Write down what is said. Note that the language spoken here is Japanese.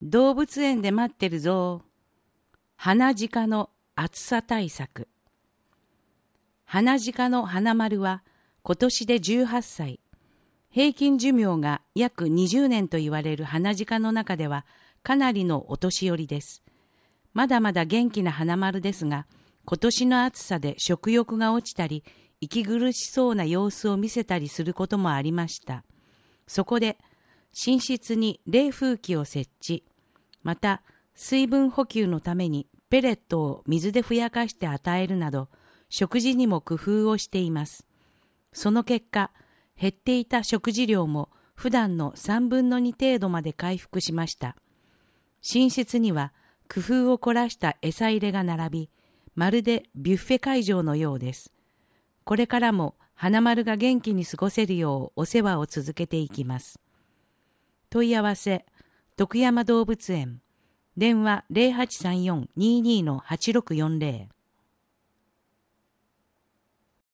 動物園で待ってるぞ。鼻鹿の暑さ対策。鼻鹿の花丸は今年で18歳。平均寿命が約20年と言われる鼻鹿の中ではかなりのお年寄りです。まだまだ元気な花丸ですが、今年の暑さで食欲が落ちたり、息苦しそうな様子を見せたりすることもありました。そこで、寝室に冷風機を設置、また水分補給のためにペレットを水でふやかして与えるなど、食事にも工夫をしています。その結果、減っていた食事量も普段の3分の2程度まで回復しました。寝室には工夫を凝らした餌入れが並び、まるでビュッフェ会場のようです。これからも花丸が元気に過ごせるようお世話を続けていきます。問い合わせ、徳山動物園、電話 0834-22-8640